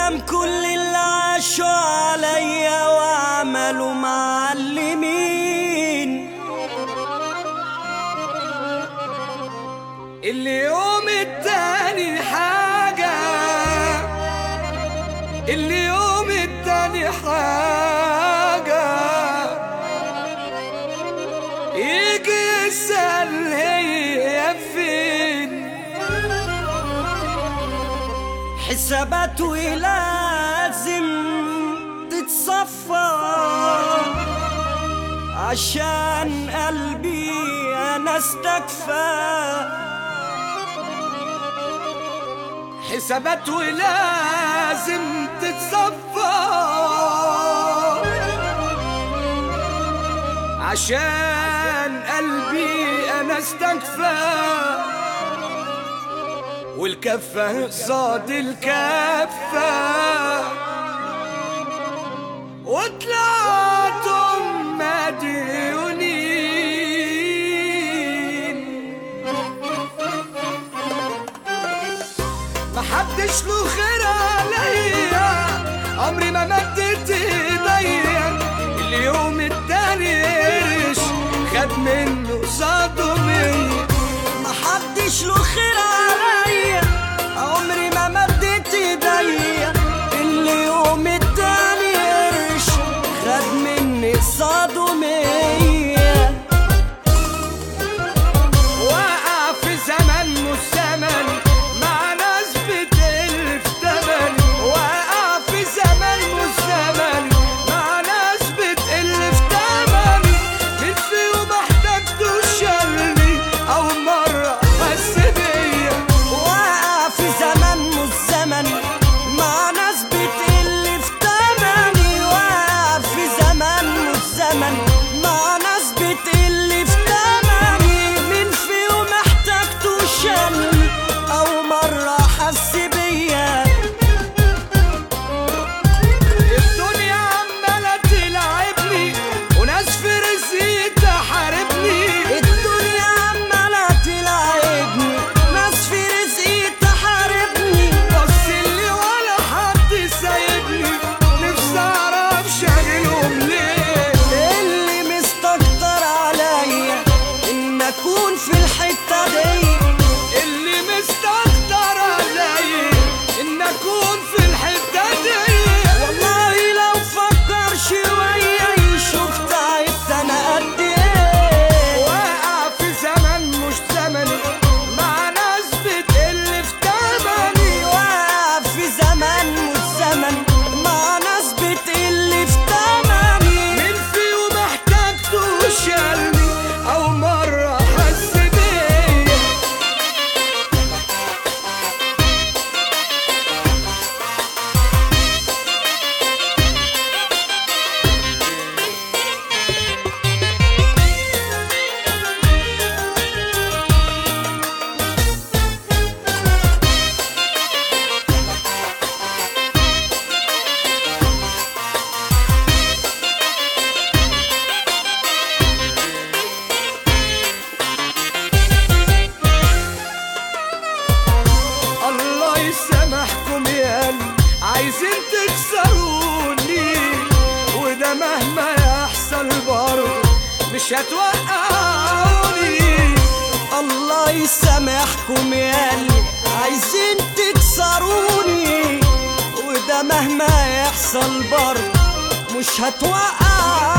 قدام كل اللي عاشوا عليا وعملوا معلمين. اليوم التاني حاجة، اليوم التاني حاجة، يجي يسأل هي فين. حساباته لازم تتصفى عشان قلبي أنا استكفى. حساباته لازم تتصفى عشان قلبي أنا استكفى. والكفة قصاد الكفة وطلعتم مديونين. محدش له خير عليا، عمري ما مدت ايديا. اليوم التاني قرش خد منه قصاده مية. محدش له خير عليا، عمري ما مدت ايديا. اليوم التاني قرش خد مني قصاده مية. وقع في زمن مش زمن مع ناس بتلف تمن. وقع في زمن مش زمن مع ناس بتلف تمن. مين فيهم احتاجته شالني او مرة حس بيا. وقع في زمن مش زمن مع ناس بتلف تمني. وقع في زمن مش زمن مع ناس بتلف تمني. مين فيهم احتاجته شالني او مرة حس بيا. الدنيا عمالة تلعبني وناس في رزقي تحاربني. الدنيا عمالة تلعبني ناس في رزقي تحاربني. بص اللي ولا حد سايبني، نفسي اعرف شاغلهم ليه. اللي مستكتر عليا ان اكون في الحتة دي. اللي مستكتر عليا ان اكون في الحتة دي. والله لو فكر شوية يشوف تعبت انا قد ايه. واقع في زمن مش زمني مع ناس بتقلف تمني. واقع في زمن مش زمن مع ناس بتقلف تمني. مين فيهم احتاجته شالني او مرة حس بيا. الله يسامحكم يا اللي عايزين تكسروني، وده مهما يحصل برضه مش هتوقعوني. الله يسامحكم يا اللي عايزين تكسروني، وده مهما يحصل برضه مش هتوقعوني.